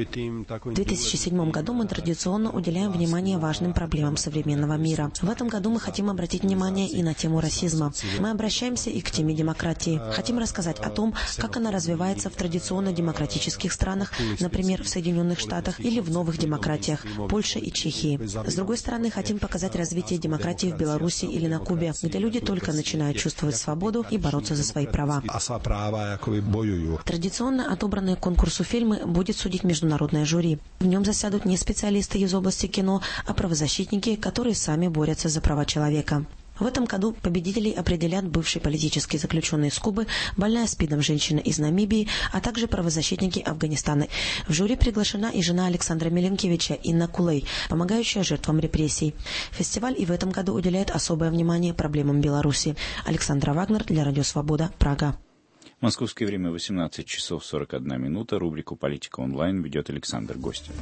В 2007 году мы традиционно уделяем внимание важным проблемам современного мира. В этом году мы хотим обратить внимание и на тему расизма. Мы обращаемся и к теме демократии. Хотим рассказать о том, как она развивается в традиционно демократических странах, например, в Соединенных Штатах или в новых демократиях, Польше и Чехии. С другой стороны, хотим показать развитие демократии в Беларуси или на Кубе, где люди только начинают чувствовать свободу и бороться за свои права. Традиционно отобранные к конкурсу фильмы будет судить международное жюри. В нем засядут не специалисты из области кино, а правозащитники, которые сами борются за права человека. В этом году победителей определят бывший политический заключенный из Кубы, больная СПИДом женщина из Намибии, а также правозащитники Афганистана. В жюри приглашена и жена Александра Миленкевича, Инна Кулей, помогающая жертвам репрессий. Фестиваль и в этом году уделяет особое внимание проблемам Беларуси. Александра Вагнер для Радио Свобода, Прага. Московское время 18 часов 41 минута. Рубрику «Политика онлайн» ведет Александр Гостев.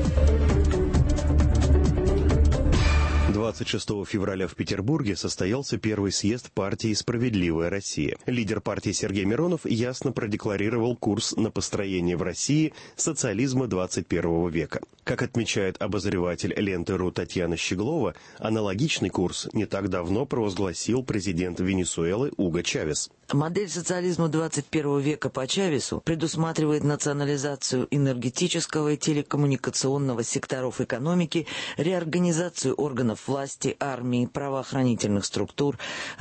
26 февраля в Петербурге состоялся первый съезд партии «Справедливая Россия». Лидер партии Сергей Миронов ясно продекларировал курс на построение в России социализма 21 века. Как отмечает обозреватель ленты.ру Татьяна Щеглова, аналогичный курс не так давно провозгласил президент Венесуэлы Уго Чавес. Модель социализма 21 века по Чавесу предусматривает национализацию энергетического и телекоммуникационного секторов экономики, реорганизацию органов власти, армии, правоохранительных структур,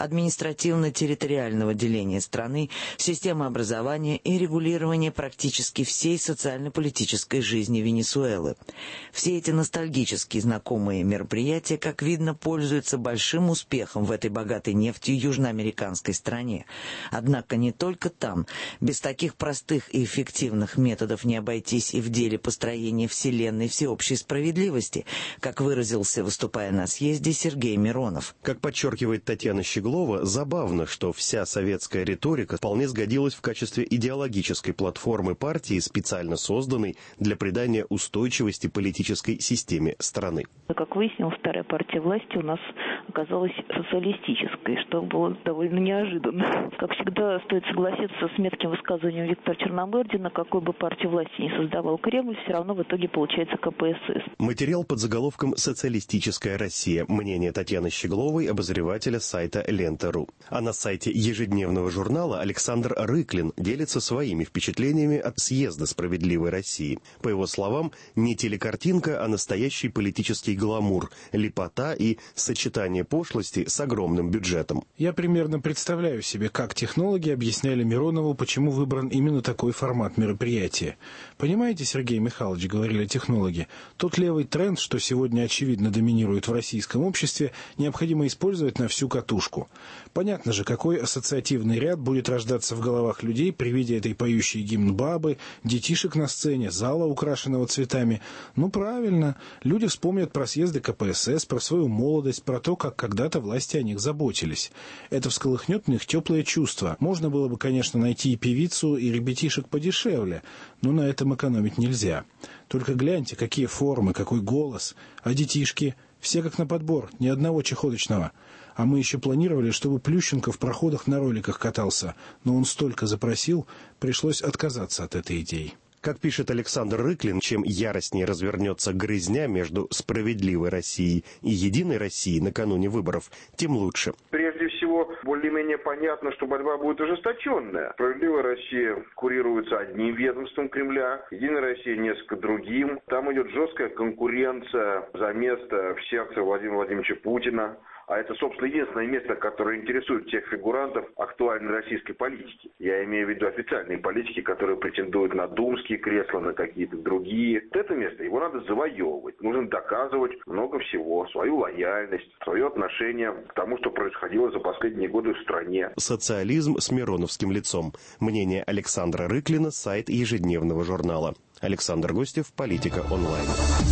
административно-территориального деления страны, системы образования и регулирования практически всей социально-политической жизни Венесуэлы. Все эти ностальгически знакомые мероприятия, как видно, пользуются большим успехом в этой богатой нефтью южноамериканской стране. Однако не только там. Без таких простых и эффективных методов не обойтись и в деле построения вселенной всеобщей справедливости, как выразился, выступая на съезде, Сергей Миронов. Как подчеркивает Татьяна Щеглова, забавно, что вся советская риторика вполне сгодилась в качестве идеологической платформы партии, специально созданной для придания устойчивости политической системе страны. Как выяснилось, вторая партия власти у нас оказалась социалистической, что было довольно неожиданно. Как всегда, стоит согласиться с метким высказыванием Виктора Черномырдина: какой бы партию власти ни создавал Кремль, все равно в итоге получается КПСС. Материал под заголовком «Социалистическая Россия». Мнение Татьяны Щегловой, обозревателя сайта Лента.ру. А на сайте ежедневного журнала Александр Рыклин делится своими впечатлениями от съезда «Справедливой России». По его словам, не телекартинка, а настоящий политический гламур, лепота и сочетание пошлости с огромным бюджетом. Я примерно представляю себе, как технологи объясняли Миронову, почему выбран именно такой формат мероприятия. Понимаете, Сергей Михайлович, говорили технологи, тот левый тренд, что сегодня очевидно доминирует в российском обществе, необходимо использовать на всю катушку. Понятно же, какой ассоциативный ряд будет рождаться в головах людей при виде этой поющей гимн бабы, детишек на сцене, зала, украшенного цветами. Ну, правильно, люди вспомнят про съезды КПСС, про свою молодость, про то, как когда-то власти о них заботились. Это всколыхнет в них теплые чувства. Можно было бы, конечно, найти и певицу, и ребятишек подешевле, но на этом экономить нельзя. Только гляньте, какие формы, какой голос. А детишки? Все как на подбор, ни одного чехоточного. А мы еще планировали, чтобы Плющенко в проходах на роликах катался, но он столько запросил, пришлось отказаться от этой идеи. Как пишет Александр Рыклин, чем яростнее развернется грызня между «Справедливой Россией» и «Единой Россией» накануне выборов, тем лучше. Прежде всего, более-менее понятно, что борьба будет ожесточенная. «Справедливая Россия» курируется одним ведомством Кремля, «Единая Россия» несколько другим. Там идет жесткая конкуренция за место в сердце Владимира Владимировича Путина. А это, собственно, единственное место, которое интересует тех фигурантов актуальной российской политики. Я имею в виду официальные политики, которые претендуют на думские кресла, на какие-то другие. Это место, его надо завоевывать. Нужно доказывать много всего. Свою лояльность, свое отношение к тому, что происходило за последние годы в стране. Социализм с мироновским лицом. Мнение Александра Рыклина, сайт ежедневного журнала. Александр Гостев, Политика онлайн.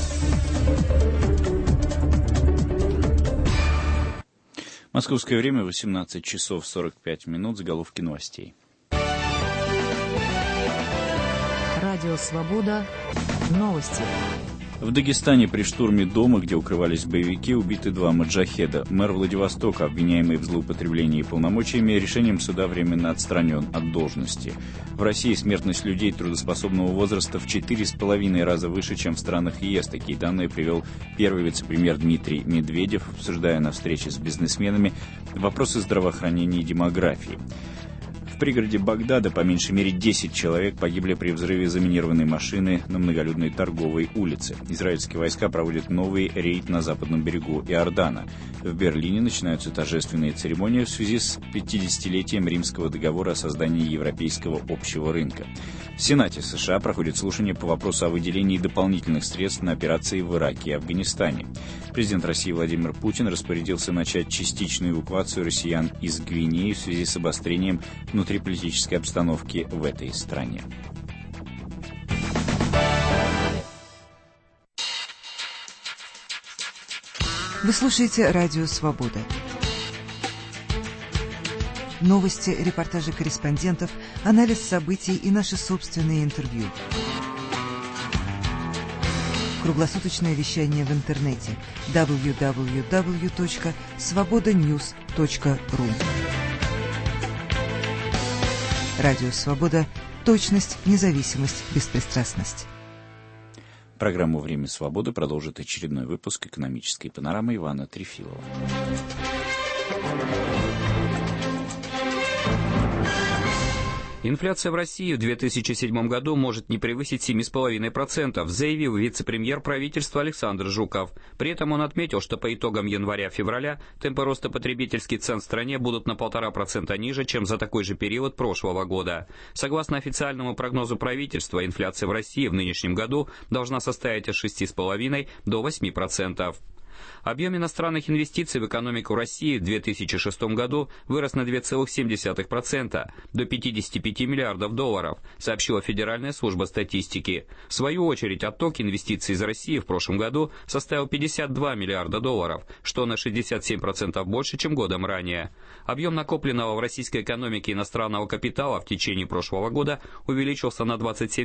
Московское время 18 часов 45 минут. Заголовки новостей. Радио «Свобода». Новости. В Дагестане при штурме дома, где укрывались боевики, убиты 2 маджахеда. Мэр Владивостока, обвиняемый в злоупотреблении полномочиями, решением суда временно отстранен от должности. В России смертность людей трудоспособного возраста в 4,5 раза выше, чем в странах ЕС. Такие данные привел первый вице-премьер Дмитрий Медведев, обсуждая на встрече с бизнесменами вопросы здравоохранения и демографии. В пригороде Багдада по меньшей мере 10 человек погибли при взрыве заминированной машины на многолюдной торговой улице. Израильские войска проводят новый рейд на западном берегу Иордана. В Берлине начинаются торжественные церемонии в связи с 50-летием Римского договора о создании Европейского общего рынка. В Сенате США проходит слушание по вопросу о выделении дополнительных средств на операции в Ираке и Афганистане. Президент России Владимир Путин распорядился начать частичную эвакуацию россиян из Гвинеи в связи с обострением внутриполитической обстановки в этой стране. Вы слушаете «Радио Свобода». Новости, репортажи корреспондентов, анализ событий и наши собственные интервью. Круглосуточное вещание в интернете www.svobodanews.ru. Радио Свобода. Точность, независимость, беспристрастность. Программу «Время свободы» продолжит очередной выпуск экономической панорамы Ивана Трефилова. Инфляция в России в 2007 году может не превысить 7,5%, заявил вице-премьер правительства Александр Жуков. При этом он отметил, что по итогам января-февраля темпы роста потребительских цен в стране будут на 1,5% ниже, чем за такой же период прошлого года. Согласно официальному прогнозу правительства, инфляция в России в нынешнем году должна составить от 6,5% до 8%. Объем иностранных инвестиций в экономику России в 2006 году вырос на 2,7% до 55 миллиардов долларов, сообщила Федеральная служба статистики. В свою очередь, отток инвестиций из России в прошлом году составил 52 миллиарда долларов, что на 67% больше, чем годом ранее. Объем накопленного в российской экономике иностранного капитала в течение прошлого года увеличился на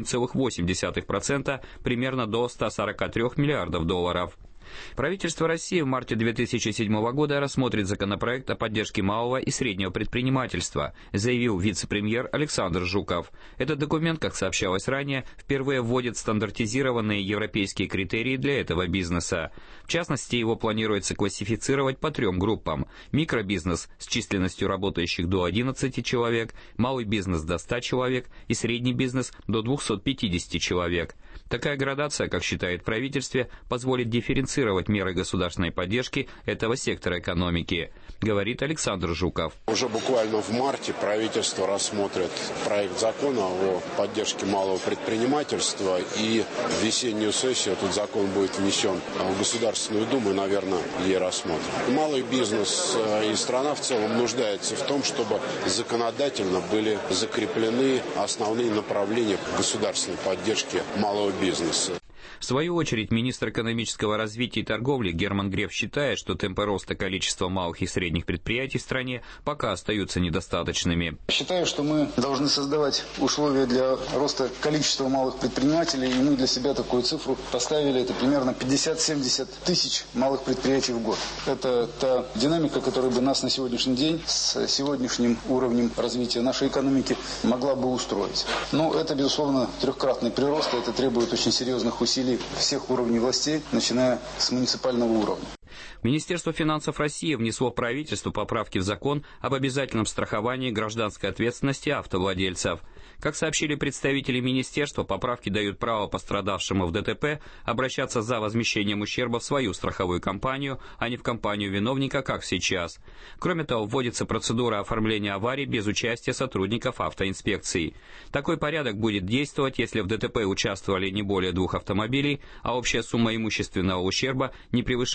27,8%, примерно до 143 миллиардов долларов. Правительство России в марте 2007 года рассмотрит законопроект о поддержке малого и среднего предпринимательства, заявил вице-премьер Александр Жуков. Этот документ, как сообщалось ранее, впервые вводит стандартизированные европейские критерии для этого бизнеса. В частности, его планируется классифицировать по 3 группам: микробизнес с численностью работающих до 11 человек, малый бизнес до 100 человек и средний бизнес до 250 человек. Такая градация, как считает правительство, позволит дифференцировать меры государственной поддержки этого сектора экономики, говорит Александр Жуков. Уже буквально в марте правительство рассмотрит проект закона о поддержке малого предпринимательства, и в весеннюю сессию этот закон будет внесен в Государственную Думу и, наверное, ей рассмотрен. Малый бизнес и страна в целом нуждается в том, чтобы законодательно были закреплены основные направления государственной поддержки малого бизнеса. В свою очередь, министр экономического развития и торговли Герман Греф считает, что темпы роста количества малых и средних предприятий в стране пока остаются недостаточными. Считаю, что мы должны создавать условия для роста количества малых предпринимателей, и мы для себя такую цифру поставили, это примерно 50-70 тысяч малых предприятий в год. Это та динамика, которая бы нас на сегодняшний день с сегодняшним уровнем развития нашей экономики могла бы устроить. Но это, безусловно, трехкратный прирост, и это требует очень серьезных усилий всех уровней властей, начиная с муниципального уровня. Министерство финансов России внесло в правительство поправки в закон об обязательном страховании гражданской ответственности автовладельцев. Как сообщили представители министерства, поправки дают право пострадавшему в ДТП обращаться за возмещением ущерба в свою страховую компанию, а не в компанию виновника, как сейчас. Кроме того, вводится процедура оформления аварий без участия сотрудников автоинспекции. Такой порядок будет действовать, если в ДТП участвовали не более 2 автомобилей, а общая сумма имущественного ущерба не превышает 20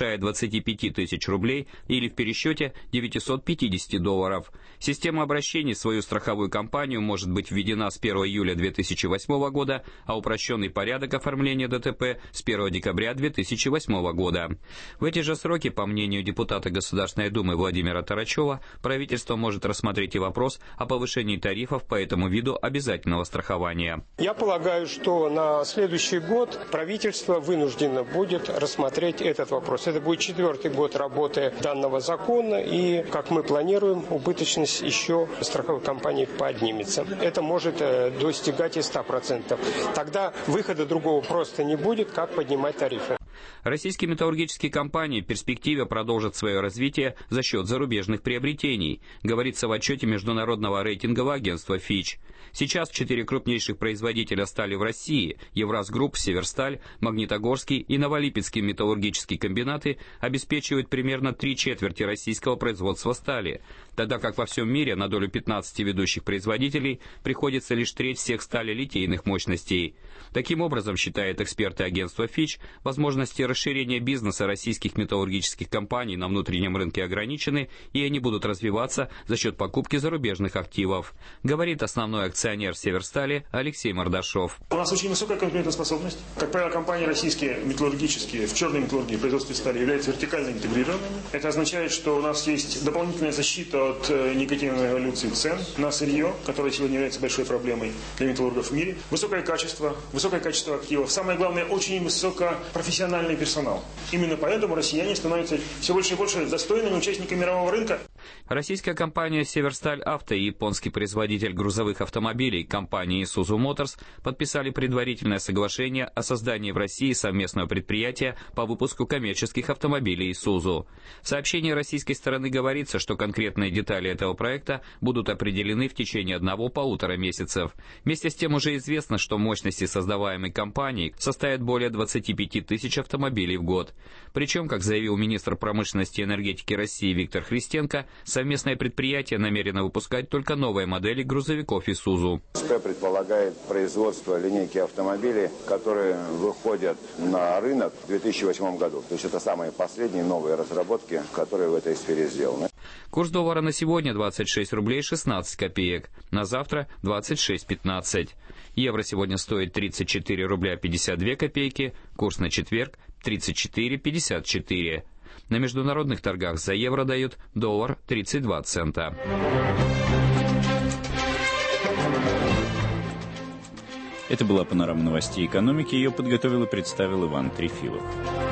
25 тысяч рублей или в пересчете $950. Система обращений в свою страховую компанию может быть введена с 1 июля 2008 года, а упрощенный порядок оформления ДТП с 1 декабря 2008 года. В эти же сроки, по мнению депутата Государственной Думы Владимира Тарачева, правительство может рассмотреть и вопрос о повышении тарифов по этому виду обязательного страхования. Я полагаю, что на следующий год правительство вынуждено будет рассмотреть этот вопрос. Это будет 4-й год работы данного закона, и, как мы планируем, убыточность еще страховых компаний поднимется. Это может достигать и 100%. Тогда выхода другого просто не будет, как поднимать тарифы. Российские металлургические компании в перспективе продолжат свое развитие за счет зарубежных приобретений, говорится в отчете международного рейтингового агентства Fitch. Сейчас 4 крупнейших производителя стали в России – Евразгрупп, Северсталь, Магнитогорский и Новолипецкий металлургические комбинаты обеспечивают примерно 3/4 российского производства стали, тогда как во всем мире на долю 15 ведущих производителей приходится лишь треть всех сталелитейных мощностей. Таким образом, считают эксперты агентства Fitch, возможности расширения бизнеса российских металлургических компаний на внутреннем рынке ограничены, и они будут развиваться за счет покупки зарубежных активов, говорит основной акционер Северстали Алексей Мордашов. У нас очень высокая конкурентоспособность. Как правило, компании российские металлургические в черной металлургии производстве стали являются вертикально интегрированными. Это означает, что у нас есть дополнительная защита от негативной эволюции цен на сырье, которое сегодня является большой проблемой для металлургов в мире. Высокое качество активов. Самое главное, очень высокопрофессиональный персонал. Именно поэтому россияне становятся все больше и больше достойными участниками мирового рынка. Российская компания «Северсталь Авто» и японский производитель грузовых автомобилей компания Isuzu Motors подписали предварительное соглашение о создании в России совместного предприятия по выпуску коммерческих автомобилей Isuzu. В сообщении российской стороны говорится, что конкретные детали этого проекта будут определены в течение 1-1,5 месяцев. Вместе с тем уже известно, что мощности создаваемой компанией составят более 25 тысяч автомобилей в год. Причем, как заявил министр промышленности и энергетики России Виктор Христенко, совместное предприятие намерено выпускать только новые модели грузовиков Isuzu. СП предполагает производство линейки автомобилей, которые выходят на рынок в 2008 году. То есть это самые последние новые разработки, которые в этой сфере сделаны. Курс доллара на сегодня 26 рублей 16 копеек, на завтра 26,15. Евро сегодня стоит 34 рубля 52 копейки, курс на четверг 34,54. На международных торгах за евро дают доллар 32 цента. Это была панорама новостей экономики. Ее подготовил и представил Иван Трефилов.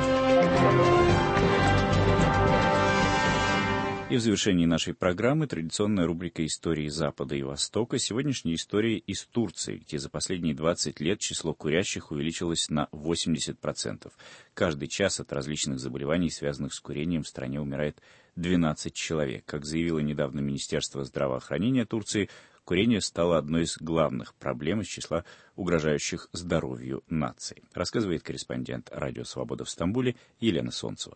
И в завершении нашей программы традиционная рубрика «Истории Запада и Востока». Сегодняшняя история из Турции, где за последние 20 лет число курящих увеличилось на 80%. Каждый час от различных заболеваний, связанных с курением, в стране умирает 12 человек. Как заявило недавно Министерство здравоохранения Турции, курение стало одной из главных проблем из числа угрожающих здоровью нации. Рассказывает корреспондент «Радио Свобода» в Стамбуле Елена Солнцева.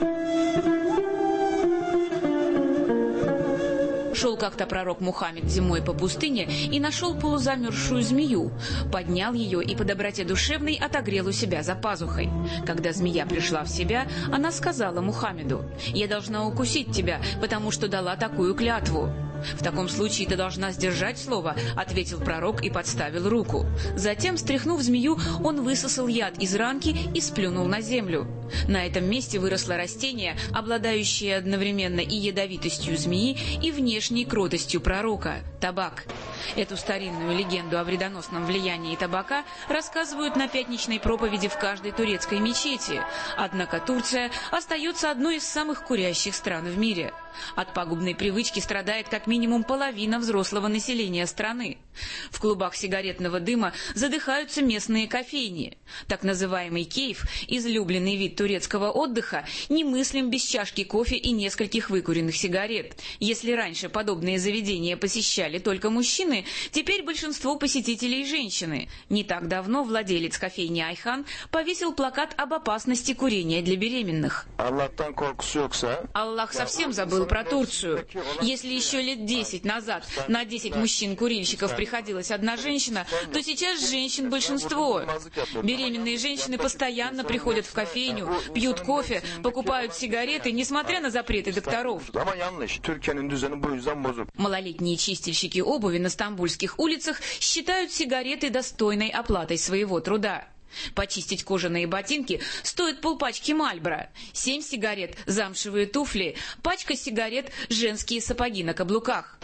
Шел как-то пророк Мухаммед зимой по пустыне и нашел полузамерзшую змею. Поднял ее и по доброте душевной отогрел у себя за пазухой. Когда змея пришла в себя, она сказала Мухаммеду: «Я должна укусить тебя, потому что дала такую клятву». «В таком случае ты должна сдержать слово», — ответил пророк и подставил руку. Затем, стряхнув змею, он высосал яд из ранки и сплюнул на землю. На этом месте выросло растение, обладающее одновременно и ядовитостью змеи, и внешней кротостью пророка — табак. Эту старинную легенду о вредоносном влиянии табака рассказывают на пятничной проповеди в каждой турецкой мечети. Однако Турция остается одной из самых курящих стран в мире. От пагубной привычки страдает как минимум половина взрослого населения страны. В клубах сигаретного дыма задыхаются местные кофейни. Так называемый кейф, излюбленный вид турецкого отдыха, немыслим без чашки кофе и нескольких выкуренных сигарет. Если раньше подобные заведения посещали только мужчины, теперь большинство посетителей – женщины. Не так давно владелец кофейни Айхан повесил плакат об опасности курения для беременных. Аллах совсем забыл бы про Турцию. Если еще лет 10 назад на 10 мужчин-курильщиков приходилась одна женщина, то сейчас женщин большинство. Беременные женщины постоянно приходят в кофейню, пьют кофе, покупают сигареты, несмотря на запреты докторов. Малолетние чистильщики обуви на стамбульских улицах считают сигареты достойной оплатой своего труда. Почистить кожаные ботинки стоит полпачки Мальборо, 7 сигарет – замшевые туфли, пачка сигарет – женские сапоги на каблуках.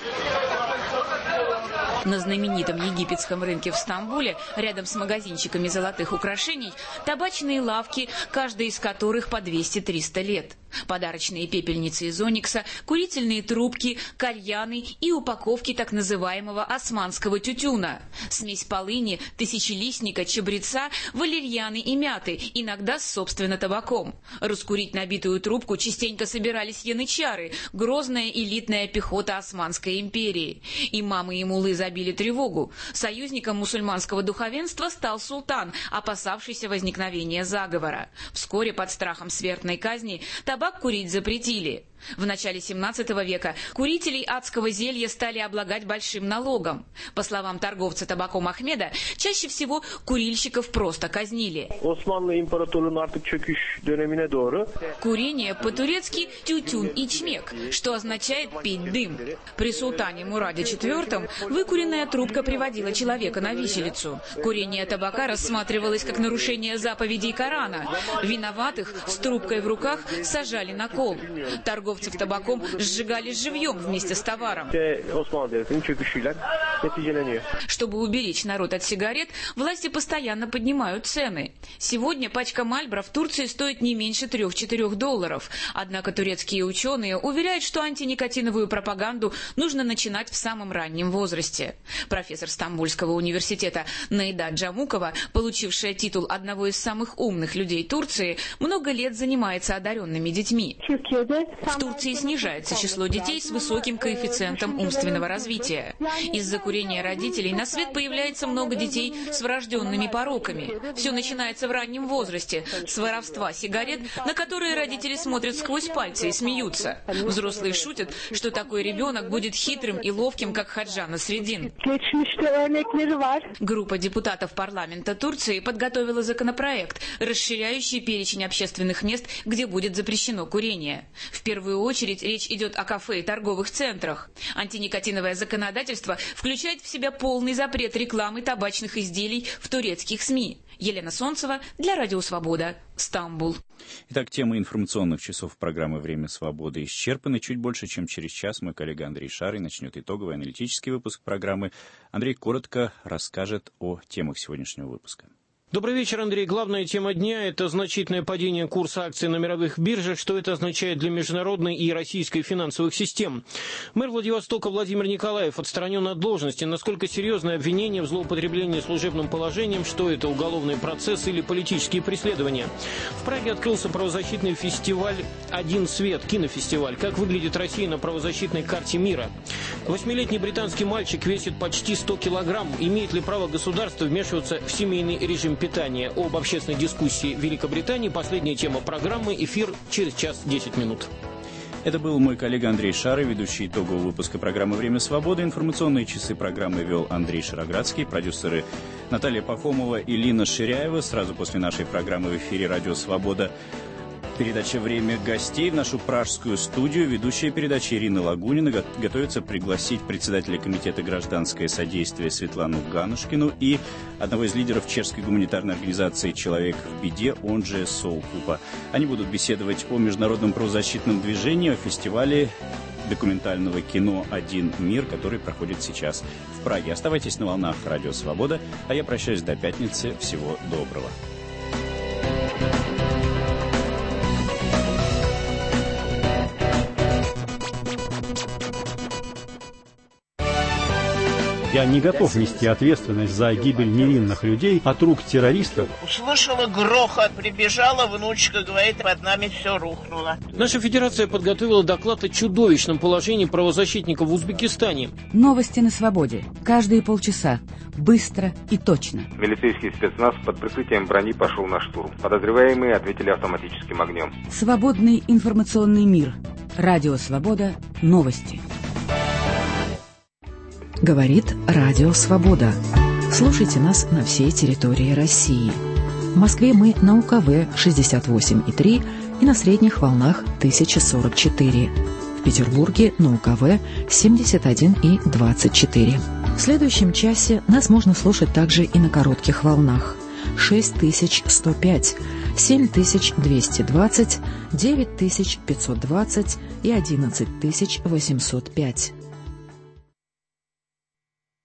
На знаменитом египетском рынке в Стамбуле, рядом с магазинчиками золотых украшений, табачные лавки, каждая из которых по 200-300 лет. Подарочные пепельницы из оникса, курительные трубки, кальяны и упаковки так называемого османского тютюна. Смесь полыни, тысячелистника, чабреца, валерьяны и мяты, иногда с собственно табаком. Раскурить набитую трубку частенько собирались янычары, грозная элитная пехота Османской империи. Имамы и муллы забили тревогу. Союзником мусульманского духовенства стал султан, опасавшийся возникновения заговора. Вскоре под страхом смертной казни табак курить запретили. В начале 17 века курителей адского зелья стали облагать большим налогом. По словам торговца табаком Ахмеда, чаще всего курильщиков просто казнили. Курение по-турецки «тютюн ичмек», что означает «пить дым». При султане Мураде IV выкуренная трубка приводила человека на виселицу. Курение табака рассматривалось как нарушение заповедей Корана. Виноватых с трубкой в руках сажали на кол. Торговцев табаком сжигали живьем вместе с товаром. Чтобы уберечь народ от сигарет, власти постоянно поднимают цены. Сегодня пачка Мальборо в Турции стоит не меньше $3-4. Однако турецкие ученые уверяют, что антиникотиновую пропаганду нужно начинать в самом раннем возрасте. Профессор Стамбульского университета Нейда Джамукова, получившая титул одного из самых умных людей Турции, много лет занимается одаренными детьми. В Турции снижается число детей с высоким коэффициентом умственного развития. Из-за курения родителей на свет появляется много детей с врожденными пороками. Все начинается в раннем возрасте, с воровства сигарет, на которые родители смотрят сквозь пальцы и смеются. Взрослые шутят, что такой ребенок будет хитрым и ловким, как Хаджа Насреддин. Группа депутатов парламента Турции подготовила законопроект, расширяющий перечень общественных мест, где будет запрещено курение. В первую очередь речь идет о кафе и торговых центрах. Антиникотиновое законодательство включает в себя полный запрет рекламы табачных изделий в турецких СМИ. Елена Солнцева для Радио Свобода, Стамбул. Итак, тема информационных часов программы «Время свободы» исчерпаны. Чуть больше, чем через час, мой коллега Андрей Шарый начнет итоговый аналитический выпуск программы. Андрей коротко расскажет о темах сегодняшнего выпуска. Добрый вечер, Андрей. Главная тема дня – это значительное падение курса акций на мировых биржах. Что это означает для международной и российской финансовых систем? Мэр Владивостока Владимир Николаев отстранен от должности. Насколько серьезное обвинение в злоупотреблении служебным положением? Что это, уголовный процесс или политические преследования? В Праге открылся правозащитный фестиваль «Один свет» – кинофестиваль. Как выглядит Россия на правозащитной карте мира? 8-летний британский мальчик весит почти 100 килограмм. Имеет ли право государство вмешиваться в семейный режим питания? Об общественной дискуссии в Великобритании. Последняя тема программы. Эфир через час 10 минут. Это был мой коллега Андрей Шарый, ведущий итогового выпуска программы «Время свободы». Информационные часы программы вел Андрей Шароградский, продюсеры Наталья Пахомова и Лина Ширяева. Сразу после нашей программы в эфире «Радио Свобода» передача «Время гостей» в нашу пражскую студию. Ведущая передачи Ирина Лагунина готовится пригласить председателя комитета «Гражданское содействие» Светлану Ганушкину и одного из лидеров чешской гуманитарной организации «Человек в беде», он же Соукупа. Они будут беседовать о международном правозащитном движении, о фестивале документального кино «Один мир», который проходит сейчас в Праге. Оставайтесь на волнах «Радио Свобода», а я прощаюсь до пятницы. Всего доброго. Я не готов нести ответственность за гибель невинных людей от рук террористов. Услышала грохот, прибежала внучка, говорит, под нами все рухнуло. Наша федерация подготовила доклад о чудовищном положении правозащитников в Узбекистане. Новости на свободе. Каждые полчаса. Быстро и точно. Милицейский спецназ под прикрытием брони пошел на штурм. Подозреваемые ответили автоматическим огнем. Свободный информационный мир. Радио «Свобода». Новости. Говорит Радио «Свобода». Слушайте нас на всей территории России. В Москве мы на УКВ 68,3 и на средних волнах 1044. В Петербурге на УКВ 71,24. В следующем часе нас можно слушать также и на коротких волнах 6105, 7220, 9520 и 11805.